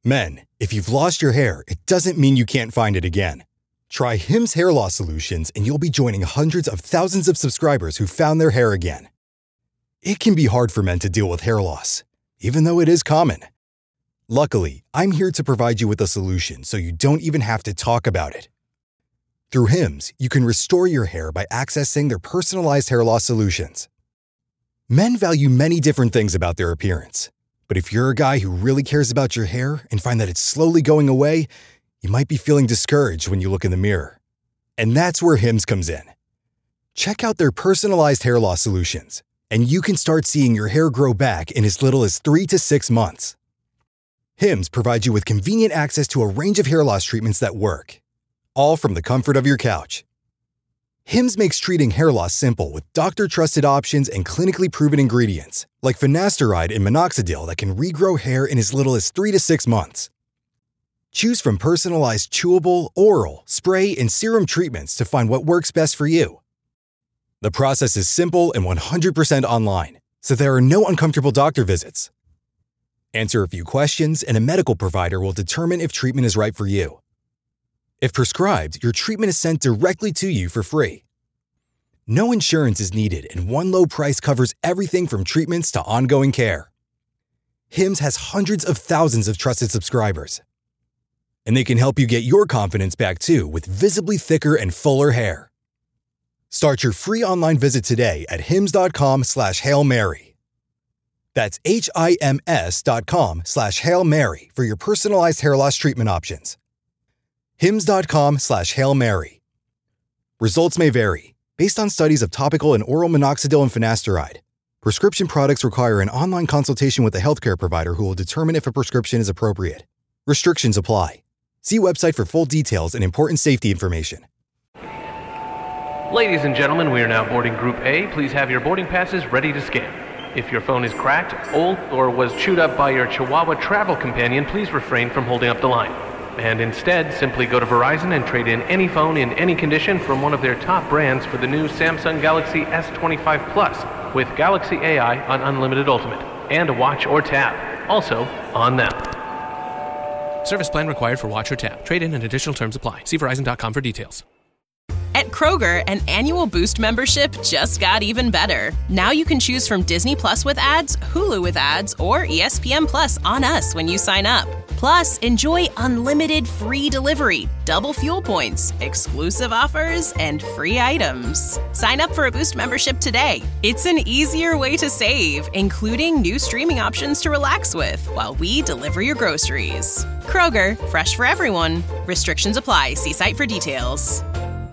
Men, if you've lost your hair, it doesn't mean you can't find it again. Try Hims Hair Loss Solutions and you'll be joining hundreds of thousands of subscribers who found their hair again. It can be hard for men to deal with hair loss, even though it is common. Luckily, I'm here to provide you with a solution so you don't even have to talk about it. Through Hims, you can restore your hair by accessing their personalized hair loss solutions. Men value many different things about their appearance. But if you're a guy who really cares about your hair and find that it's slowly going away, you might be feeling discouraged when you look in the mirror. And that's where Hims comes in. Check out their personalized hair loss solutions, and you can start seeing your hair grow back in as little as 3 to 6 months. Hims provides you with convenient access to a range of hair loss treatments that work, all from the comfort of your couch. Hims makes treating hair loss simple with doctor-trusted options and clinically proven ingredients, like finasteride and minoxidil that can regrow hair in as little as 3 to 6 months. Choose from personalized chewable, oral, spray, and serum treatments to find what works best for you. The process is simple and 100% online, so there are no uncomfortable doctor visits. Answer a few questions, and a medical provider will determine if treatment is right for you. If prescribed, your treatment is sent directly to you for free. No insurance is needed, and one low price covers everything from treatments to ongoing care. Hims has hundreds of thousands of trusted subscribers. And they can help you get your confidence back too with visibly thicker and fuller hair. Start your free online visit today at hims.com/Hail Mary. That's HIMS.com/Hail Mary for your personalized hair loss treatment options. hims.com/Hail Mary. Results may vary, based on studies of topical and oral minoxidil and finasteride. Prescription products require an online consultation with a healthcare provider who will determine if a prescription is appropriate. Restrictions apply. See website for full details and important safety information. Ladies and gentlemen, we are now boarding Group A. Please have your boarding passes ready to scan. If your phone is cracked, old, or was chewed up by your Chihuahua travel companion, please refrain from holding up the line. And instead, simply go to Verizon and trade in any phone in any condition from one of their top brands for the new Samsung Galaxy S25 Plus with Galaxy AI on Unlimited Ultimate and a watch or tab, also on them. Service plan required for watch or tab. Trade in and additional terms apply. See Verizon.com for details. At Kroger, an annual Boost membership just got even better. Now you can choose from Disney Plus with ads, Hulu with ads, or ESPN Plus on us when you sign up. Plus, enjoy unlimited free delivery, double fuel points, exclusive offers, and free items. Sign up for a Boost membership today. It's an easier way to save, including new streaming options to relax with while we deliver your groceries. Kroger, fresh for everyone. Restrictions apply. See site for details.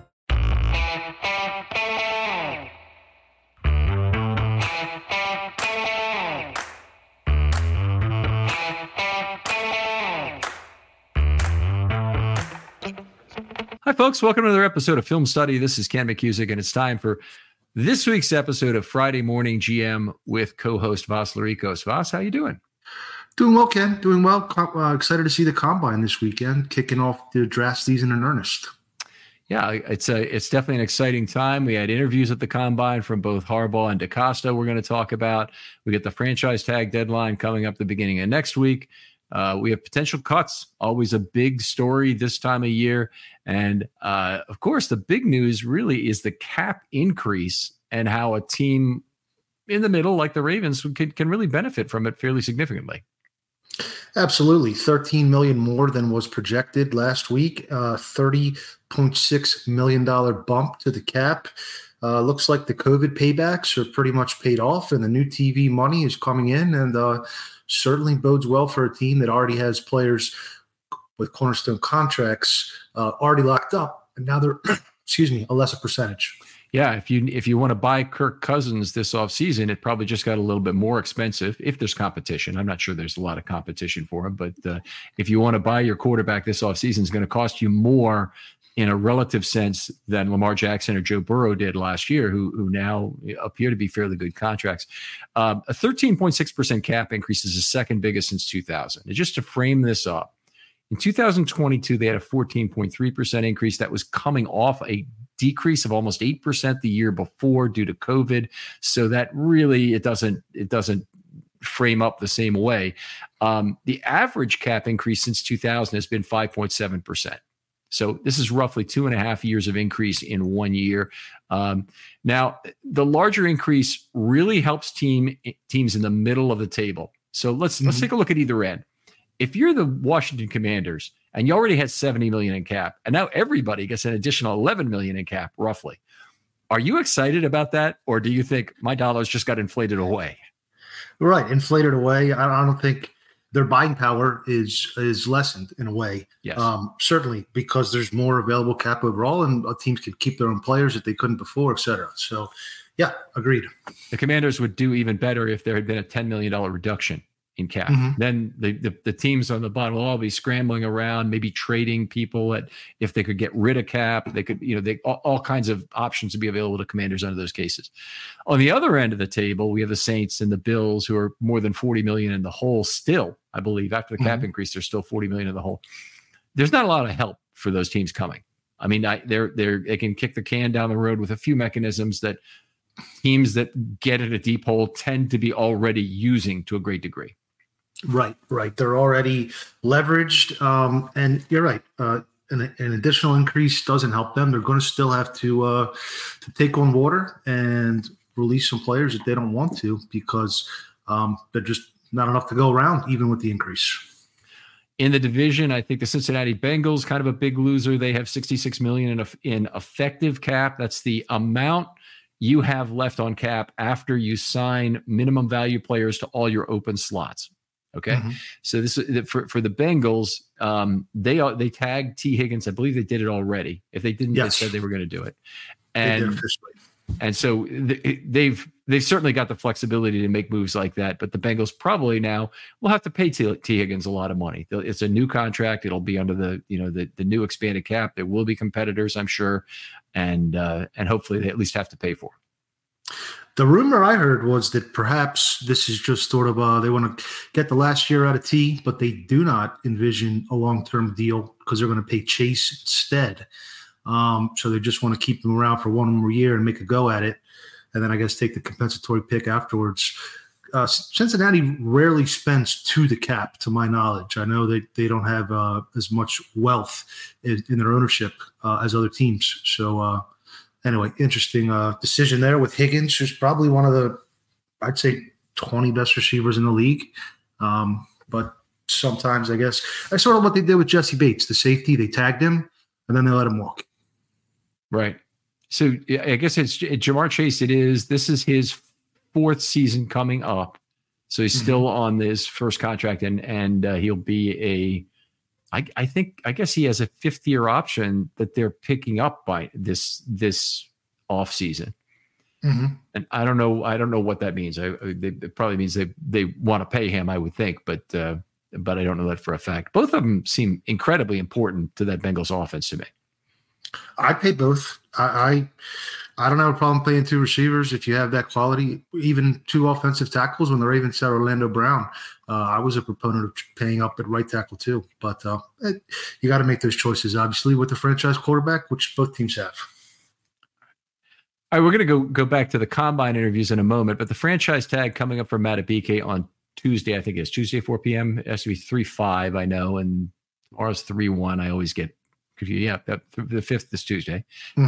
Hi, folks. Welcome to another episode of Film Study. This is Ken McCusick, and it's time for this week's episode of Friday Morning GM with co-host Vas Larikos. Vas, how you doing? Doing well, Ken. Doing well. Excited to see the Combine this weekend, kicking off the draft season in earnest. Yeah, it's definitely an exciting time. We had interviews at the Combine from both Harbaugh and DaCosta we're going to talk about. We get the franchise tag deadline coming up the beginning of next week. We have potential cuts, always a big story this time of year. And, of course, the big news really is the cap increase and how a team in the middle, like the Ravens, can really benefit from it fairly significantly. Absolutely. $13 million more than was projected last week. $30.6 million bump to the cap. Looks like the COVID paybacks are pretty much paid off, and the new TV money is coming in, and certainly bodes well for a team that already has players with cornerstone contracts already locked up, and now they're, a lesser percentage. Yeah, if you want to buy Kirk Cousins this offseason, it probably just got a little bit more expensive if there's competition. I'm not sure there's a lot of competition for him, but if you want to buy your quarterback this offseason, it's going to cost you more in a relative sense than Lamar Jackson or Joe Burrow did last year, who now appear to be fairly good contracts. A 13.6% cap increase is the second biggest since 2000. And just to frame this up, in 2022, they had a 14.3% increase that was coming off a decrease of almost 8% the year before due to COVID. So that really, it doesn't frame up the same way. The average cap increase since 2000 has been 5.7%. So this is roughly 2.5 years of increase in 1 year. Now, the larger increase really helps teams in the middle of the table. So let's take a look at either end. If you're the Washington Commanders and you already had $70 million in cap, and now everybody gets an additional $11 million in cap, roughly, are you excited about that, or do you think my dollars just got inflated away? Right, inflated away. I don't think their buying power is lessened in a way. Yes. Certainly, because there's more available cap overall, and teams can keep their own players that they couldn't before, et cetera. So, yeah, agreed. The Commanders would do even better if there had been a $10 million reduction in cap. Then the teams on the bottom will all be scrambling around, maybe trading people if they could get rid of cap. They could, all kinds of options to be available to Commanders under those cases. On the other end of the table, we have the Saints and the Bills, who are more than $40 million in the hole still. I believe after the cap increase, they're still $40 million in the hole. There's not a lot of help for those teams coming. I mean, they can kick the can down the road with a few mechanisms that teams that get in a deep hole tend to be already using to a great degree. Right. They're already leveraged, and you're right. An additional increase doesn't help them. They're going to still have to take on water and release some players that they don't want to, because they're just not enough to go around, even with the increase. In the division, I think the Cincinnati Bengals, kind of a big loser. They have $66 million in effective cap. That's the amount you have left on cap after you sign minimum value players to all your open slots. Okay. So this for the Bengals, they tagged T. Higgins. I believe they did it already. If they didn't, they said they were going to do it. And so they've certainly got the flexibility to make moves like that. But the Bengals probably now will have to pay T. Higgins a lot of money. It's a new contract. It'll be under the new expanded cap. There will be competitors, I'm sure, and hopefully they at least have to pay for it. The rumor I heard was that perhaps this is just sort of they want to get the last year out of T, but they do not envision a long-term deal because they're going to pay Chase instead. So they just want to keep them around for one more year and make a go at it, and then I guess take the compensatory pick afterwards. Cincinnati rarely spends to the cap, to my knowledge. I know that they don't have as much wealth in their ownership as other teams. So anyway, interesting decision there with Higgins, who's probably one of the, I'd say, 20 best receivers in the league. But sometimes, I guess, that's sort of what they did with Jesse Bates, the safety. They tagged him, and then they let him walk. Right. So I guess it's Jamar Chase. This is his fourth season coming up. So he's still on this first contract, and he'll be I guess he has a 5th-year option that they're picking up by this off season. And I don't know what that means. It probably means they want to pay him, I would think, but I don't know that for a fact. Both of them seem incredibly important to that Bengals offense to me. I pay both. I don't have a problem paying 2 receivers if you have that quality, even 2 offensive tackles. When the Ravens said Orlando Brown, I was a proponent of paying up at right tackle too. But you got to make those choices, obviously, with the franchise quarterback, which both teams have. All right, we're going to go back to the combine interviews in a moment, but the franchise tag coming up for Madubuike on Tuesday, I think it's Tuesday, 4 p.m. It has to be 3-5, I know, and tomorrow's 3-1. I always get confused. Yeah, the 5th is Tuesday.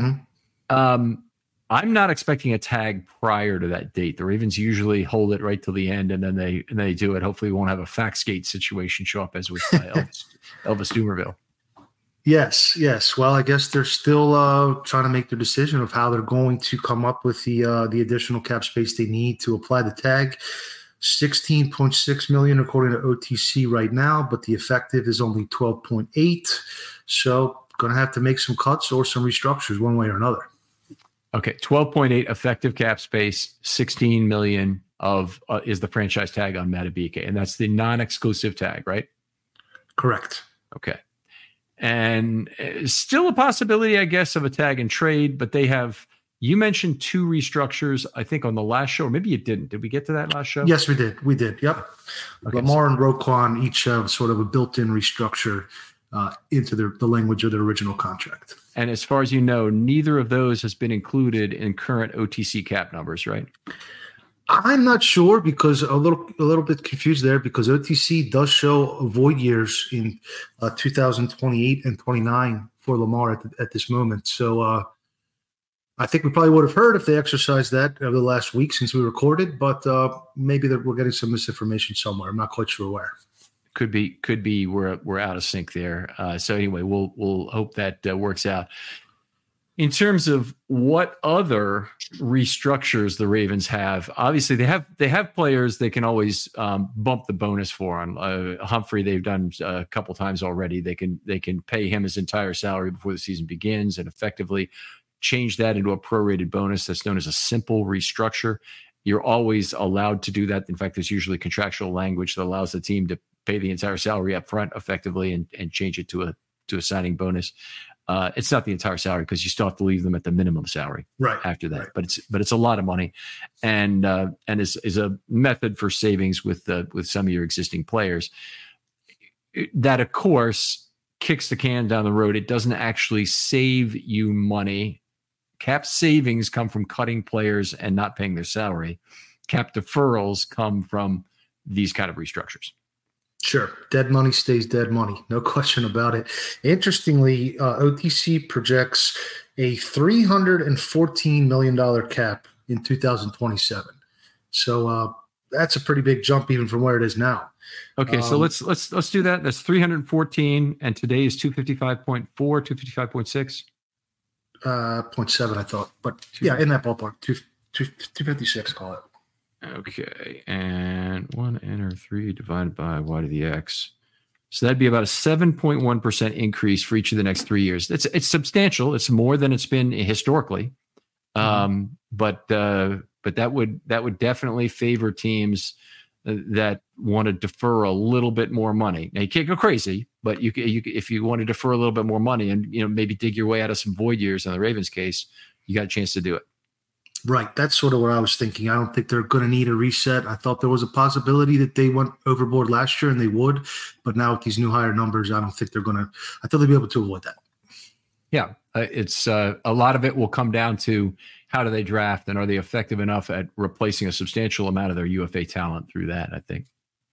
I'm not expecting a tag prior to that date. The Ravens usually hold it right till the end, and then they do it. Hopefully, we won't have a Faxgate situation show up as with Elvis Dumervil. Yes. Well, I guess they're still trying to make their decision of how they're going to come up with the additional cap space they need to apply the tag. $16.6 million according to OTC right now, but the effective is only 12.8. So, going to have to make some cuts or some restructures one way or another. Okay, 12.8 effective cap space, 16 million of is the franchise tag on Madubuike, and that's the non-exclusive tag, right? Correct. Okay, and still a possibility, I guess, of a tag and trade, but they have. You mentioned 2 restructures, I think, on the last show, or maybe you didn't. Did we get to that last show? Yes, we did. Yep. Okay, Lamar and Roquan each have sort of a built-in restructure into the language of their original contract. And as far as you know, neither of those has been included in current OTC cap numbers, right? I'm not sure because a little bit confused there because OTC does show void years in 2028 and 29 for Lamar at this moment. So I think we probably would have heard if they exercised that over the last week since we recorded, but maybe we're getting some misinformation somewhere. I'm not quite sure where. Could be we're out of sync there. So anyway, we'll hope that works out. In terms of what other restructures the Ravens have, obviously they have players they can always bump the bonus for. On Humphrey, they've done a couple times already. They can pay him his entire salary before the season begins and effectively change that into a prorated bonus that's known as a simple restructure. You're always allowed to do that. In fact, there's usually contractual language that allows the team to pay the entire salary up front effectively and change it to a signing bonus. It's not the entire salary because you still have to leave them at the minimum salary after that. Right. But it's a lot of money, and is a method for savings with some of your existing players. That of course kicks the can down the road. It doesn't actually save you money. Cap savings come from cutting players and not paying their salary. Cap deferrals come from these kind of restructures. Sure. Dead money stays dead money. No question about it. Interestingly, OTC projects a $314 million cap in 2027. So that's a pretty big jump even from where it is now. Okay, so let's do that. That's 314, and today is 255.4, 255.6. 0.7, I thought. But yeah, in that ballpark, 256, call it. Okay, and 1 enter 3 divided by y to the x. So that'd be about a 7.1% increase for each of the next 3 years. It's substantial. It's more than it's been historically. But that would definitely favor teams that want to defer a little bit more money. Now you can't go crazy, but you if you want to defer a little bit more money and maybe dig your way out of some void years in the Ravens case, you got a chance to do it. Right. That's sort of what I was thinking. I don't think they're going to need a reset. I thought there was a possibility that they went overboard last year and they would, but now with these new higher numbers, I don't think they're going to. I thought they'd be able to avoid that. Yeah. It's a lot of it will come down to how do they draft and are they effective enough at replacing a substantial amount of their UFA talent through that, I think.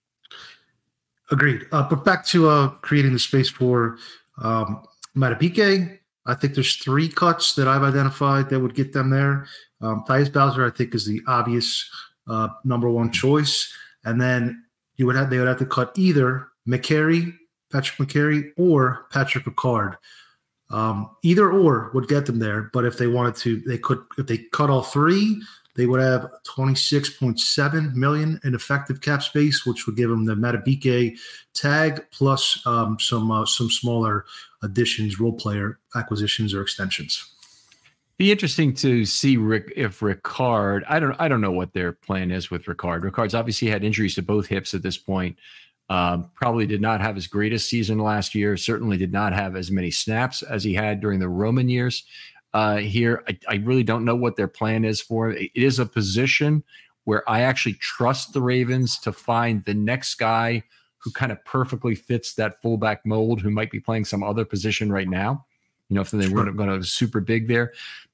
Agreed. But back to creating the space for Madubuike, I think there's 3 cuts that I've identified that would get them there. Tyus Bowser, I think, is the obvious number one choice. And then they would have to cut either Patrick McCary or Patrick Ricard. Either or would get them there. But if they wanted to, they could. If they cut all 3, they would have $26.7 million in effective cap space, which would give them the Madubuike tag plus some smaller additions, role player acquisitions or extensions. Be interesting to see if Ricard. I don't know what their plan is with Ricard. Ricard's obviously had injuries to both hips at this point. Probably did not have his greatest season last year. Certainly did not have as many snaps as he had during the Roman years. Here, I really don't know what their plan is for him. It is a position where I actually trust the Ravens to find the next guy who kind of perfectly fits that fullback mold, who might be playing some other position right now. If they weren't going to super big there.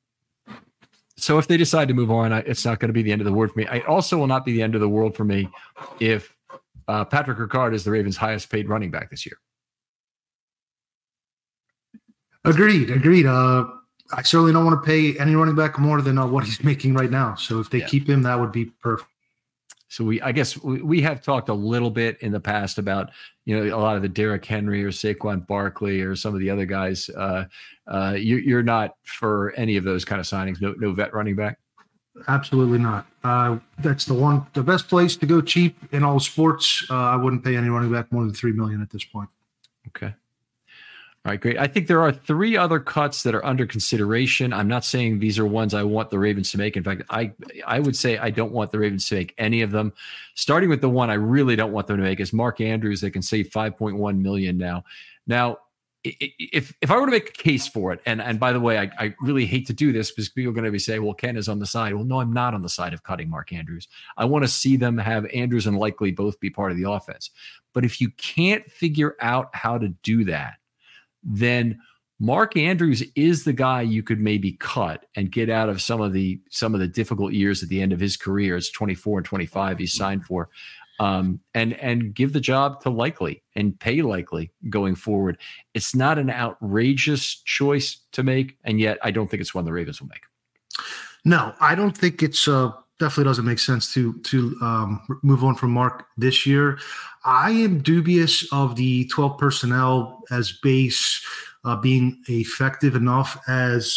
So if they decide to move on, it's not going to be the end of the world for me. It also will not be the end of the world for me if Patrick Ricard is the Ravens' highest paid running back this year. Agreed. I certainly don't want to pay any running back more than what he's making right now. So if they keep him, that would be perfect. So I guess we have talked a little bit in the past about, a lot of the Derrick Henry or Saquon Barkley or some of the other guys. You're not for any of those kind of signings. No vet running back. Absolutely not. That's the best place to go cheap in all sports. I wouldn't pay any running back more than $3 million at this point. Okay. All right, great. I think there are 3 other cuts that are under consideration. I'm not saying these are ones I want the Ravens to make. In fact, I would say I don't want the Ravens to make any of them. Starting with the one I really don't want them to make is Mark Andrews. They can save $5.1 million now. Now, if I were to make a case for it, and by the way, I really hate to do this because people are going to be saying, well, Ken is on the side. Well, no, I'm not on the side of cutting Mark Andrews. I want to see them have Andrews and Likely both be part of the offense. But if you can't figure out how to do that, then Mark Andrews is the guy you could maybe cut and get out of some of the difficult years at the end of his career. It's 24 and 25 he's signed for, and give the job to Likely and pay Likely going forward. It's not an outrageous choice to make, and yet I don't think it's one the Ravens will make. No, I don't think it's definitely doesn't make sense to move on from Mark this year. I am dubious of the 12 personnel as base being effective enough as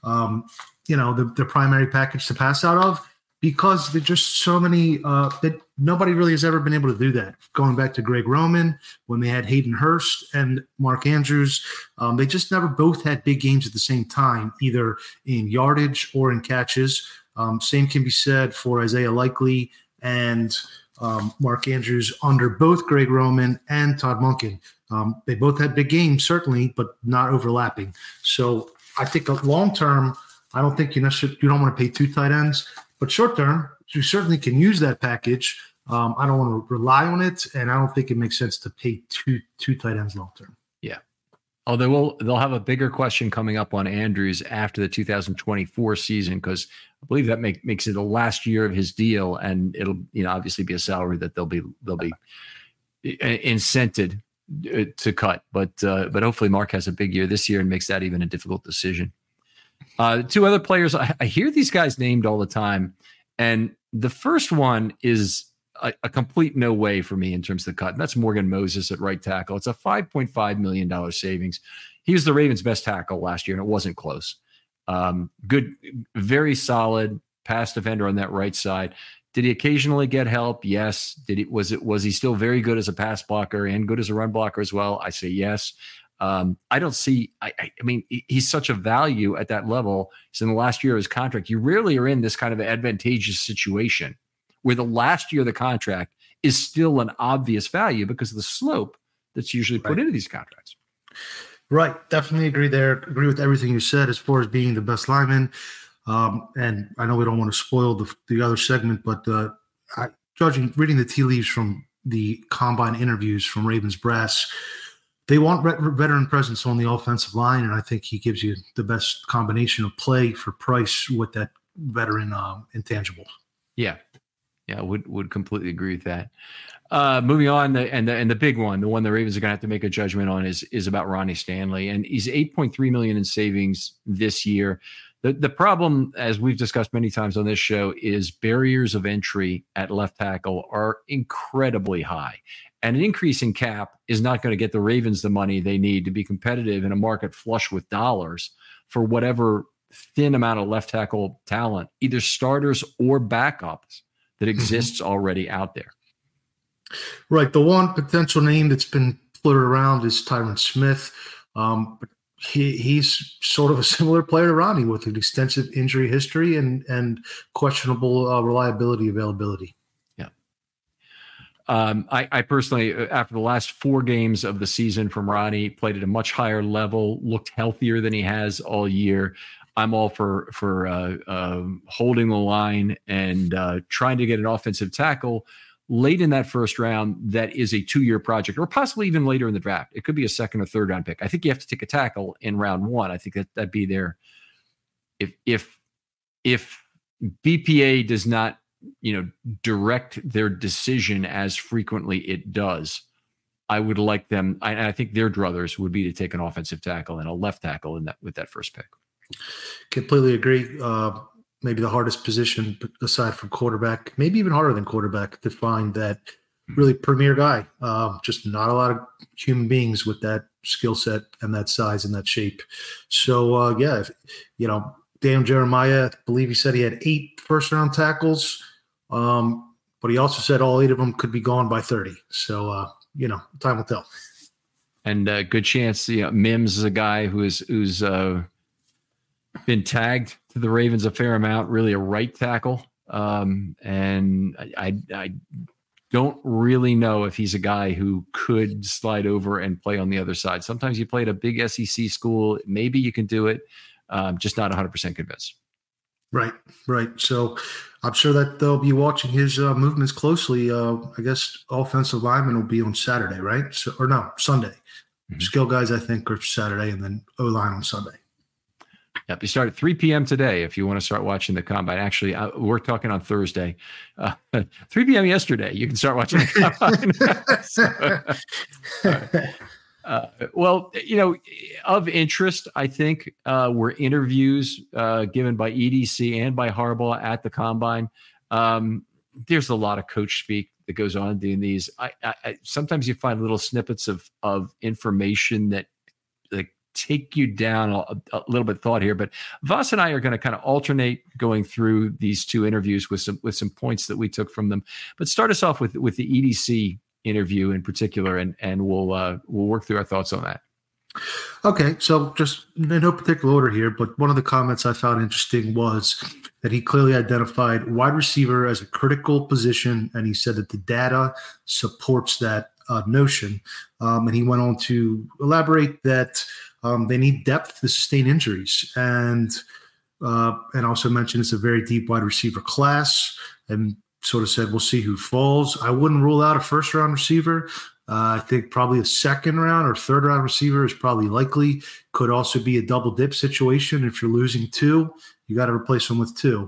the primary package to pass out of, because there's just so many that nobody really has ever been able to do that. Going back to Greg Roman, when they had Hayden Hurst and Mark Andrews, they just never both had big games at the same time, either in yardage or in catches. Same can be said for Isaiah Likely and Mark Andrews under both Greg Roman and Todd Monken. They both had big games, certainly, but not overlapping. So I think long term, I don't think you don't want to pay 2 tight ends, but short term, you certainly can use that package. I don't want to rely on it, and I don't think it makes sense to pay two tight ends long term. Yeah. Although they'll have a bigger question coming up on Andrews after the 2024 season, because I believe that makes it the last year of his deal, and it'll obviously be a salary that they'll be incented to cut. But hopefully Mark has a big year this year and makes that even a difficult decision. 2 other players, I hear these guys named all the time, and the first one is a complete no way for me in terms of the cut. And that's Morgan Moses at right tackle. It's a $5.5 million savings. He was the Ravens' best tackle last year, and it wasn't close. Good, very solid pass defender on that right side. Did he occasionally get help? Yes. Was he still very good as a pass blocker and good as a run blocker as well? I say yes. I don't see, I mean, he's such a value at that level. So in the last year of his contract, you rarely are in this kind of advantageous situation where the last year of the contract is still an obvious value because of the slope that's usually put into these contracts. Right. Definitely agree there. Agree with everything you said as far as being the best lineman. And I know we don't want to spoil the other segment, but reading the tea leaves from the combine interviews from Ravens brass, they want veteran presence on the offensive line, and I think he gives you the best combination of play for price with that veteran intangible. Yeah, would completely agree with that. Moving on, and the big one, the one the Ravens are going to have to make a judgment on is about Ronnie Stanley, and he's $8.3 million in savings this year. The problem, as we've discussed many times on this show, is barriers of entry at left tackle are incredibly high. And an increase in cap is not going to get the Ravens the money they need to be competitive in a market flush with dollars for whatever thin amount of left tackle talent, either starters or backups, that exists already out there. Right. The one potential name that's been floated around is Tyron Smith. But he's sort of a similar player to Ronnie with an extensive injury history and questionable reliability, availability. Yeah. I personally, after the last 4 games of the season from Ronnie, played at a much higher level, looked healthier than he has all year. I'm all for holding the line and trying to get an offensive tackle late in that first round that is a 2-year project, or possibly even later in the draft. It could be a 2nd or 3rd round pick. I think you have to take a tackle in round 1. I think that'd be there. If BPA does not, direct their decision as frequently it does, I would like them. I think their druthers would be to take an offensive tackle and a left tackle with that first pick. Completely agree. Maybe the hardest position aside from quarterback, maybe even harder than quarterback, to find that really premier guy. Just not a lot of human beings with that skill set and that size and that shape. So, Dan Jeremiah, I believe he said he had 8 first-round tackles, but he also said all 8 of them could be gone by 30. So, time will tell. And good chance, Mims is a guy who's been tagged to the Ravens a fair amount, really a right tackle. And I don't really know if he's a guy who could slide over and play on the other side. Sometimes you play at a big SEC school. Maybe you can do it. Just not 100% convinced. Right. So I'm sure that they'll be watching his movements closely. I guess offensive lineman will be on Saturday, right? Sunday. Skill guys, I think, are Saturday, and then O-line on Sunday. Yep, you start at 3 p.m. today if you want to start watching the combine. Actually, we're talking on Thursday. 3 p.m. yesterday, you can start watching the combine. Well, of interest, I think, were interviews given by EDC and by Harbaugh at the combine. There's a lot of coach speak that goes on doing these. I sometimes you find little snippets of information that take you down a little bit of thought here, but Voss and I are going to kind of alternate going through these two interviews with some points that we took from them. But start us off with the EDC interview in particular, and we'll work through our thoughts on that. Okay, so just in no particular order here, but one of the comments I found interesting was that he clearly identified wide receiver as a critical position, and he said that the data supports that notion. And he went on to elaborate that they need depth to sustain injuries, and also mentioned it's a very deep wide receiver class, and sort of said we'll see who falls. I wouldn't rule out a first-round receiver. I think probably a second-round or third-round receiver is probably likely. Could also be a double-dip situation. If you're losing two, you got to replace them with two.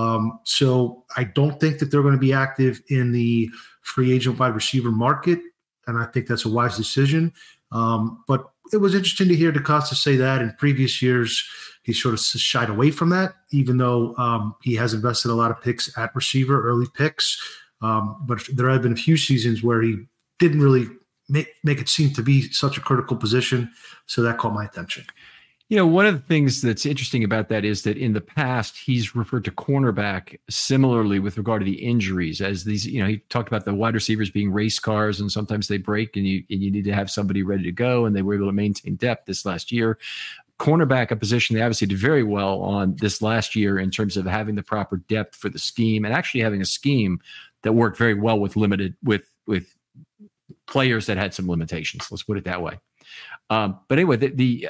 So I don't think that they're going to be active in the free agent wide receiver market, and I think that's a wise decision. But it was interesting to hear DeCosta say that. In previous years, he sort of shied away from that, even though he has invested a lot of picks at receiver, early picks. But there have been a few seasons where he didn't really make it seem to be such a critical position. So that caught my attention. One of the things that's interesting about that is that in the past, he's referred to cornerback similarly with regard to the injuries, as these, he talked about the wide receivers being race cars and sometimes they break and you need to have somebody ready to go, and they were able to maintain depth this last year. Cornerback, a position they obviously did very well on this last year in terms of having the proper depth for the scheme and actually having a scheme that worked very well with with players that had some limitations. Let's put it that way. But anyway, the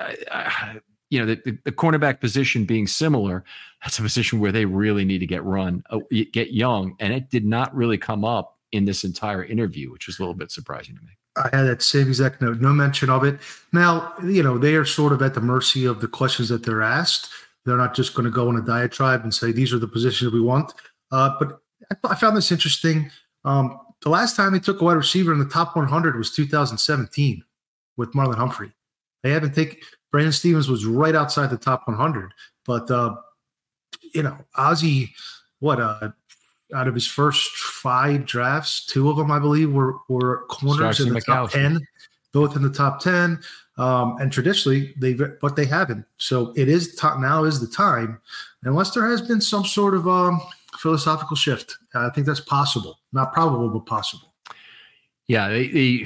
cornerback position being similar, that's a position where they really need to get young. And it did not really come up in this entire interview, which was a little bit surprising to me. I had that same exact note, no mention of it. Now, they are sort of at the mercy of the questions that they're asked. They're not just going to go on a diatribe and say, these are the positions we want. But I found this interesting. The last time they took a wide receiver in the top 100 was 2017 with Marlon Humphrey. They haven't taken – Brandon Stevens was right outside the top 100. But, Ozzie, out of his first 5 drafts, 2 of them, I believe, were corners in the top 10, both in the top 10. And traditionally, they haven't. So it is now is the time, unless there has been some sort of philosophical shift. I think that's possible. Not probable, but possible. Yeah, the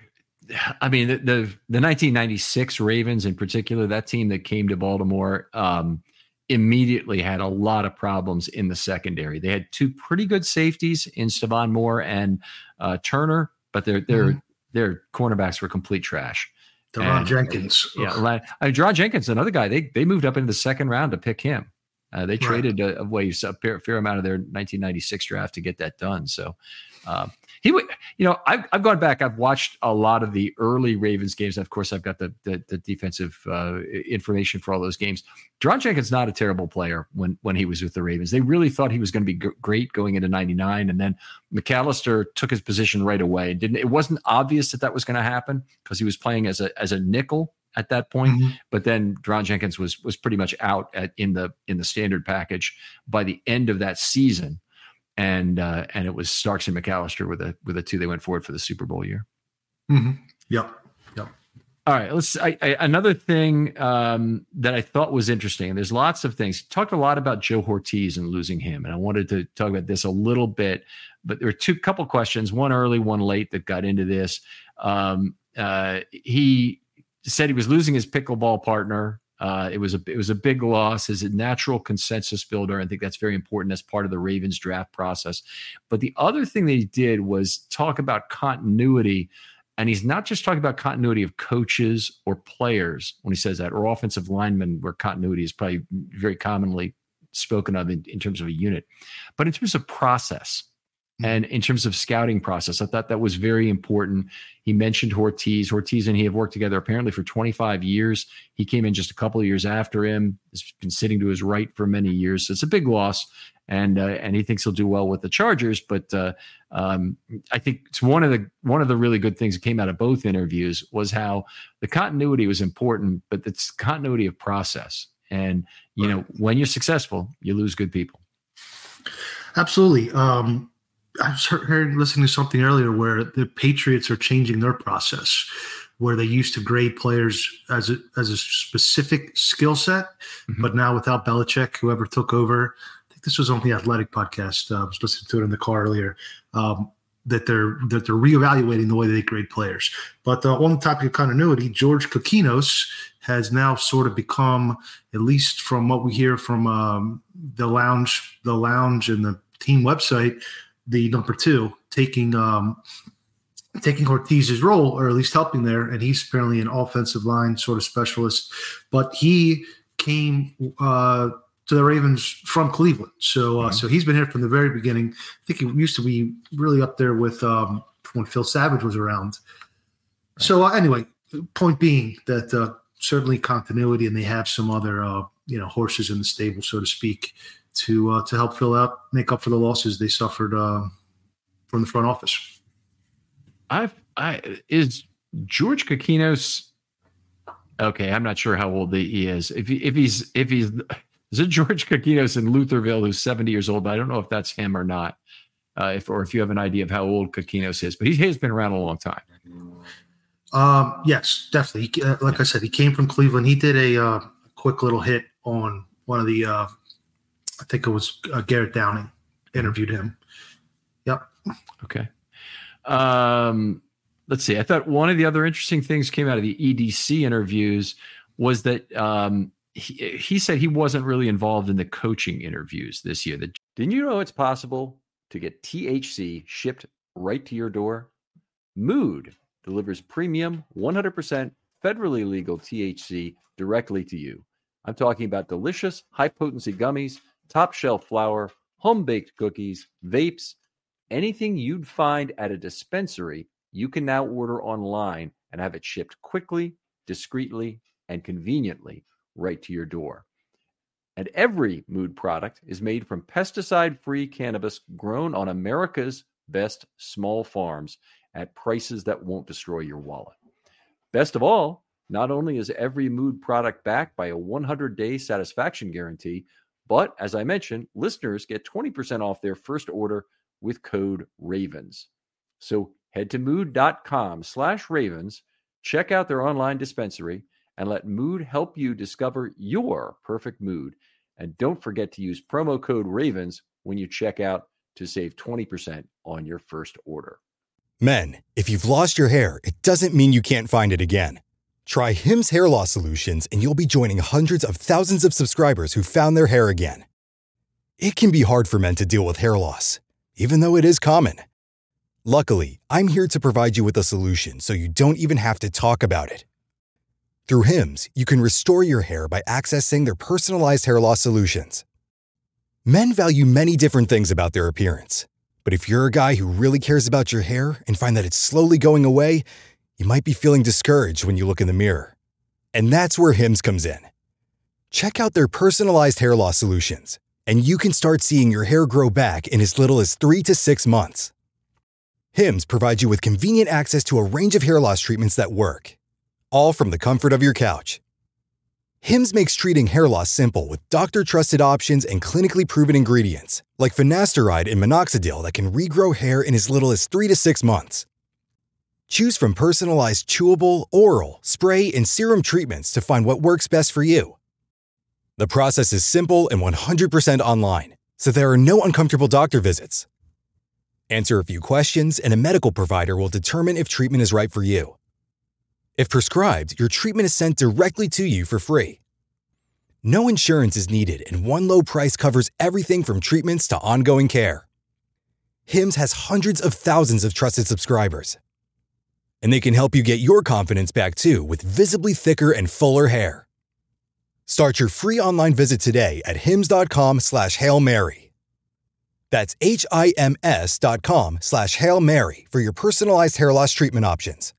1996 Ravens in particular, that team that came to Baltimore, immediately had a lot of problems in the secondary. They had 2 pretty good safeties in Stevan Moore and Turner, but their cornerbacks were complete trash. Deron Jenkins. Deron Jenkins, another guy, they moved up into the second round to pick him. They traded a fair amount of their 1996 draft to get that done. So he would, I've gone back. I've watched a lot of the early Ravens games. Of course, I've got the defensive information for all those games. Deron Jenkins not a terrible player when he was with the Ravens. They really thought he was going to be great going into 99, and then McAllister took his position right away. It wasn't obvious that was going to happen because he was playing as a nickel at that point. Mm-hmm. But then Deron Jenkins was pretty much out in the standard package by the end of that season. And it was Starks and McAllister with the 2 they went forward for the Super Bowl year. Mm-hmm. Yep. All right. Another thing that I thought was interesting, and there's lots of things. Talked a lot about Joe Ortiz and losing him, and I wanted to talk about this a little bit, but there were couple questions, one early, one late, that got into this. He said he was losing his pickleball partner. It was a big loss as a natural consensus builder. I think that's very important as part of the Ravens draft process. But the other thing that he did was talk about continuity. And he's not just talking about continuity of coaches or players when he says that, or offensive linemen, where continuity is probably very commonly spoken of in terms of a unit, but in terms of process. And in terms of scouting process, I thought that was very important. He mentioned Ortiz. Ortiz and he have worked together apparently for 25 years. He came in just a couple of years after him. He's been sitting to his right for many years. So it's a big loss. And he thinks he'll do well with the Chargers. But I think it's one of the really good things that came out of both interviews was how the continuity was important, but it's continuity of process. And, when you're successful, you lose good people. Absolutely. I was listening to something earlier where the Patriots are changing their process, where they used to grade players as a specific skill set, but now without Belichick, whoever took over, I think this was on the Athletic podcast. I was listening to it in the car earlier. That they're reevaluating the way they grade players. But on the topic of continuity, George Kokinos has now sort of become, at least from what we hear from the lounge and the team website, the number 2, taking Ortiz's role, or at least helping there, and he's apparently an offensive line sort of specialist. But he came to the Ravens from Cleveland, so he's been here from the very beginning. I think he used to be really up there with when Phil Savage was around. Right. So anyway, point being that certainly continuity, and they have some other horses in the stable, so to speak, to help make up for the losses they suffered from the front office. Is George Kokinos okay? I'm not sure how old he is. If he's is it George Kokinos in Lutherville who's 70 years old? But I don't know if that's him or not. If you have an idea of how old Kokinos is, but he has been around a long time. Yes, definitely. Like I said, he came from Cleveland. He did a quick little hit on one of the. I think it was Garrett Downing interviewed him. Yep. Okay. Let's see. I thought one of the other interesting things came out of the EDC interviews was that he said he wasn't really involved in the coaching interviews this year. Didn't you know it's possible to get THC shipped right to your door? Mood delivers premium, 100% federally legal THC directly to you. I'm talking about delicious, high-potency gummies, top-shelf flour, home-baked cookies, vapes, anything you'd find at a dispensary, you can now order online and have it shipped quickly, discreetly, and conveniently right to your door. And every Mood product is made from pesticide-free cannabis grown on America's best small farms at prices that won't destroy your wallet. Best of all, not only is every Mood product backed by a 100-day satisfaction guarantee, but as I mentioned, listeners get 20% off their first order with code RAVENS. So head to mood.com/ravens, check out their online dispensary, and let Mood help you discover your perfect mood. And don't forget to use promo code RAVENS when you check out to save 20% on your first order. Men, if you've lost your hair, it doesn't mean you can't find it again. Try Hims Hair Loss Solutions and you'll be joining hundreds of thousands of subscribers who found their hair again. It can be hard for men to deal with hair loss, even though it is common. Luckily, I'm here to provide you with a solution so you don't even have to talk about it. Through Hims, you can restore your hair by accessing their personalized hair loss solutions. Men value many different things about their appearance. But if you're a guy who really cares about your hair and find that it's slowly going away, you might be feeling discouraged when you look in the mirror. And that's where Hims comes in. Check out their personalized hair loss solutions, and you can start seeing your hair grow back in as little as 3 to 6 months. Hims provides you with convenient access to a range of hair loss treatments that work, all from the comfort of your couch. Hims makes treating hair loss simple with doctor-trusted options and clinically proven ingredients, like finasteride and minoxidil that can regrow hair in as little as 3 to 6 months. Choose from personalized chewable, oral, spray, and serum treatments to find what works best for you. The process is simple and 100% online, so there are no uncomfortable doctor visits. Answer a few questions and a medical provider will determine if treatment is right for you. If prescribed, your treatment is sent directly to you for free. No insurance is needed, and one low price covers everything from treatments to ongoing care. Hims has hundreds of thousands of trusted subscribers. And they can help you get your confidence back too with visibly thicker and fuller hair. Start your free online visit today at hims.com/Hail Mary. That's HIMS.com/Hail Mary for your personalized hair loss treatment options.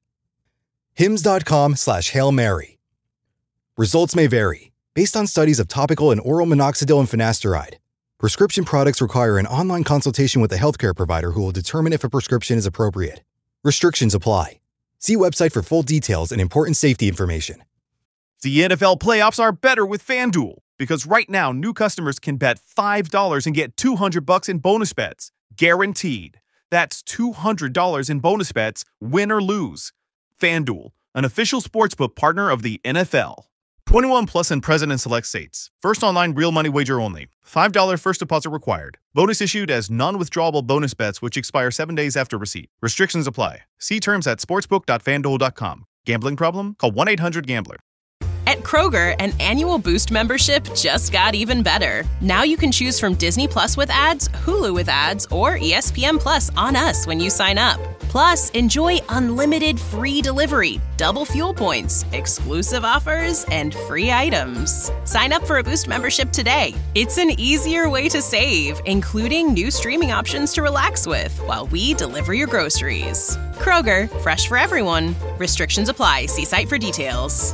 HIMS.com/Hail Mary. Results may vary based on studies of topical and oral minoxidil and finasteride. Prescription products require an online consultation with a healthcare provider who will determine if a prescription is appropriate. Restrictions apply. See website for full details and important safety information. The NFL playoffs are better with FanDuel because right now new customers can bet $5 and get $200 in bonus bets, guaranteed. That's $200 in bonus bets, win or lose. FanDuel, an official sportsbook partner of the NFL. 21 plus and present in select states. First online real money wager only. $5 first deposit required. Bonus issued as non-withdrawable bonus bets which expire 7 days after receipt. Restrictions apply. See terms at sportsbook.fanduel.com. Gambling problem? Call 1-800-GAMBLER. At Kroger, an annual Boost membership just got even better. Now you can choose from Disney Plus with ads, Hulu with ads, or ESPN Plus on us when you sign up. Plus, enjoy unlimited free delivery, double fuel points, exclusive offers, and free items. Sign up for a Boost membership today. It's an easier way to save, including new streaming options to relax with while we deliver your groceries. Kroger, fresh for everyone. Restrictions apply. See site for details.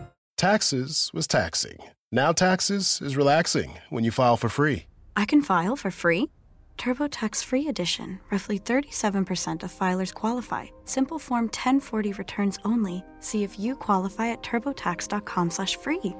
Taxes was taxing. Now taxes is relaxing when you file for free. I can file for free? TurboTax Free Edition. Roughly 37% of filers qualify. Simple Form 1040 returns only. See if you qualify at turbotax.com/free.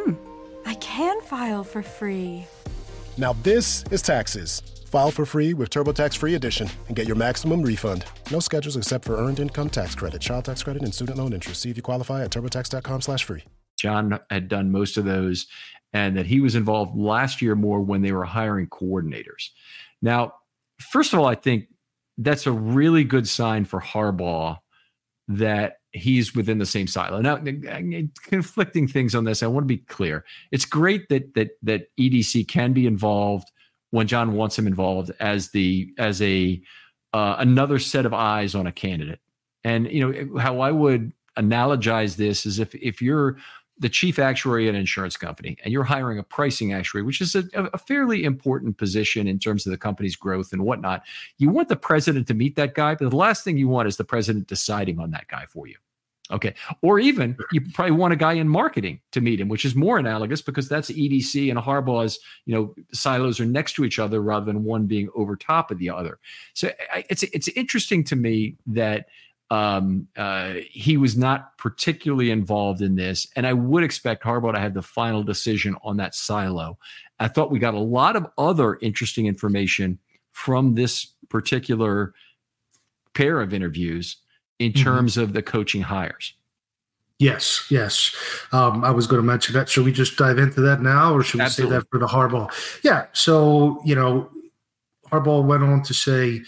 I can file for free. Now this is taxes. File for free with TurboTax Free Edition and get your maximum refund. No schedules except for Earned Income Tax Credit, Child Tax Credit, and Student Loan Interest. See if you qualify at turbotax.com/free. John had done most of those, and that he was involved last year more when they were hiring coordinators. Now, first of all, I think that's a really good sign for Harbaugh that he's within the same silo. Now, conflicting things on this, I want to be clear. It's great that EDC can be involved when John wants him involved as another set of eyes on a candidate. And how I would analogize this is if you're the chief actuary at an insurance company and you're hiring a pricing actuary, which is a fairly important position in terms of the company's growth and whatnot, you want the president to meet that guy, but the last thing you want is the president deciding on that guy for you. Okay. Or even you probably want a guy in marketing to meet him, which is more analogous because that's EDC and Harbaugh's, silos are next to each other rather than one being over top of the other. So it's interesting to me that he was not particularly involved in this, and I would expect Harbaugh to have the final decision on that silo. I thought we got a lot of other interesting information from this particular pair of interviews in terms of the coaching hires. Yes. I was going to mention that. Should we just dive into that now, or should we Absolutely. Say that for the Harbaugh? Yeah. So, Harbaugh went on to say,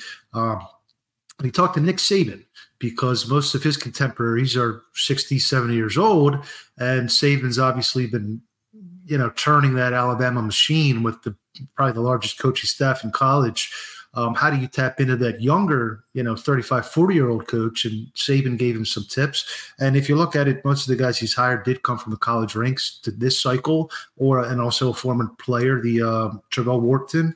he talked to Nick Saban, because most of his contemporaries are 60, 70 years old. And Saban's obviously been, turning that Alabama machine with probably the largest coaching staff in college. How do you tap into that younger, 35, 40-year-old coach? And Saban gave him some tips. And if you look at it, most of the guys he's hired did come from the college ranks to this cycle, and also a former player, the Travell Wharton.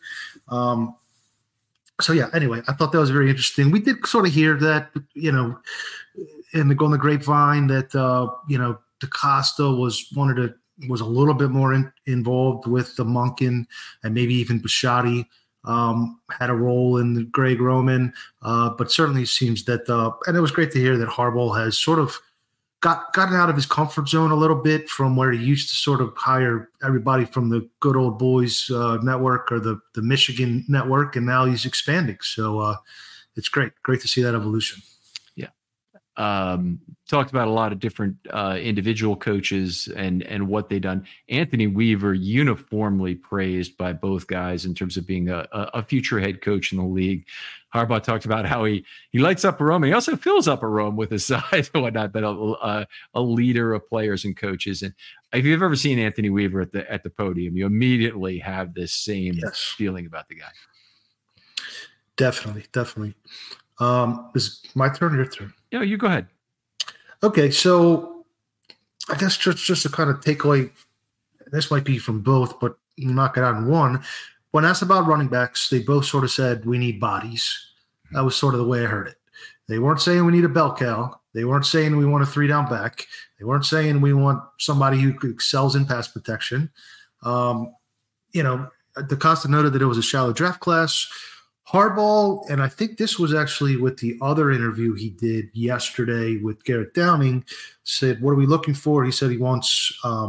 So, yeah, anyway, I thought that was very interesting. We did sort of hear that, on the grapevine that, DeCosta was a little bit more involved with the Monken, and maybe even Bisciotti had a role in the Greg Roman. But certainly it seems that and it was great to hear that Harbaugh has sort of gotten out of his comfort zone a little bit from where he used to sort of hire everybody from the Good Old Boys network or the Michigan network, and now he's expanding. So it's great to see that evolution. Yeah. Talked about a lot of different individual coaches and what they've done. Anthony Weaver uniformly praised by both guys in terms of being a future head coach in the league. Harbaugh talked about how he lights up a room. And he also fills up a room with his size and whatnot, but a leader of players and coaches. And if you've ever seen Anthony Weaver at the podium, you immediately have this same feeling about the guy. Definitely. Is my turn or your turn? Yeah, you go ahead. Okay, so I guess just to kind of take away, this might be from both, but knock it out in one. when asked about running backs, they both sort of said, we need bodies. That was sort of the way I heard it. They weren't saying we need a bell cow. They weren't saying we want a 3-down back. They weren't saying we want somebody who excels in pass protection. DeCosta noted that it was a shallow draft class. Harbaugh, and I think this was actually with the other interview he did yesterday with Garrett Downing, said, what are we looking for? He said he wants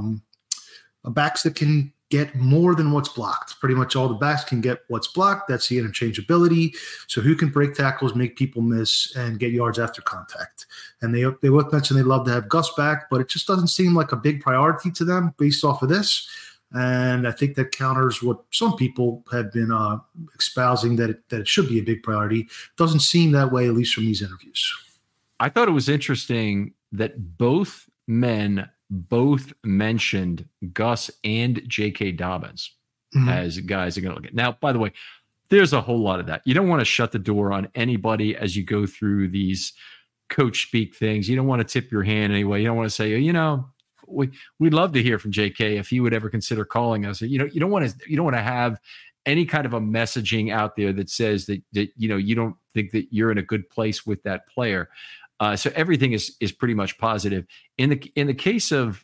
backs that can get more than what's blocked. Pretty much all the backs can get what's blocked. That's the interchangeability. So who can break tackles, make people miss, and get yards after contact. And they both mentioned they'd love to have Gus back, but it just doesn't seem like a big priority to them based off of this. And I think that counters what some people have been espousing, that it should be a big priority. Doesn't seem that way, at least from these interviews. I thought it was interesting that both men mentioned Gus and J.K. Dobbins as guys they're going to look at. Now, by the way, there's a whole lot of that. You don't want to shut the door on anybody as you go through these coach speak things. You don't want to tip your hand anyway. You don't want to say, we'd love to hear from JK if he would ever consider calling us. You don't want to have any kind of a messaging out there that says that you don't think that you're in a good place with that player. So everything is pretty much positive. In the case of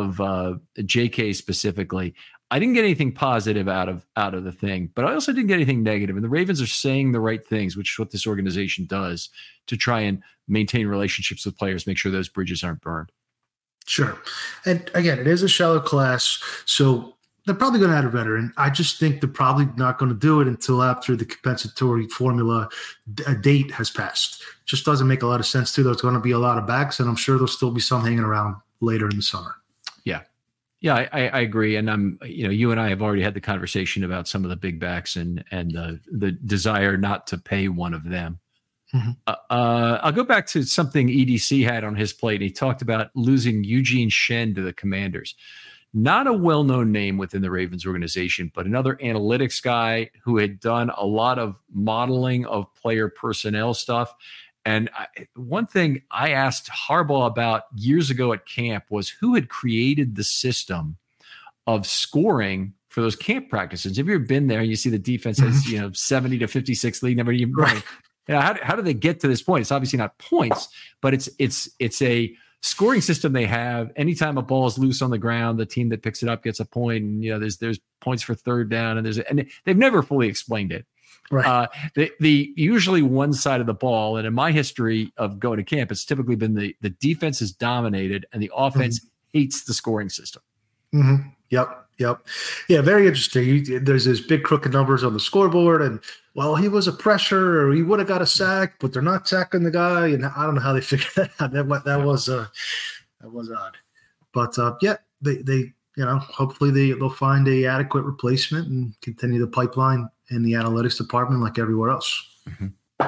JK specifically, I didn't get anything positive out of the thing, but I also didn't get anything negative. And the Ravens are saying the right things, which is what this organization does to try and maintain relationships with players, make sure those bridges aren't burned. Sure. And again, it is a shallow class, so they're probably going to add a veteran. I just think they're probably not going to do it until after the compensatory formula date has passed. Just doesn't make a lot of sense, too. There's going to be a lot of backs, and I'm sure there'll still be some hanging around later in the summer. Yeah, I agree. And you and I have already had the conversation about some of the big backs and the desire not to pay one of them. Mm-hmm. I'll go back to something EDC had on his plate. He talked about losing Eugene Shen to the Commanders. Not a well-known name within the Ravens organization, but another analytics guy who had done a lot of modeling of player personnel stuff. And one thing I asked Harbaugh about years ago at camp was who had created the system of scoring for those camp practices. Have you ever been there and you see the defense has 70 to 56 lead, never even right. How do they get to this point? It's obviously not points, but it's a scoring system they have. Anytime a ball is loose on the ground, the team that picks it up gets a point. And there's points for third down, and they've never fully explained it. Right. The usually one side of the ball, and in my history of going to camp, it's typically been the defense is dominated and the offense hates the scoring system. Mm-hmm. Yep. Yeah, very interesting. There's this big crooked numbers on the scoreboard, and he was a pressure, or he would have got a sack, but they're not sacking the guy, and I don't know how they figured that out. That was odd. But they hopefully they'll find a adequate replacement and continue the pipeline in the analytics department like everywhere else. Mm-hmm.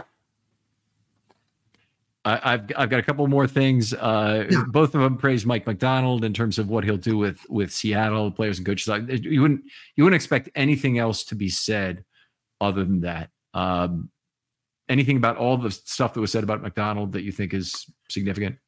I've got a couple more things. Both of them praise Mike Macdonald in terms of what he'll do with Seattle players and coaches. You wouldn't expect anything else to be said other than that. Anything about all the stuff that was said about Macdonald that you think is significant?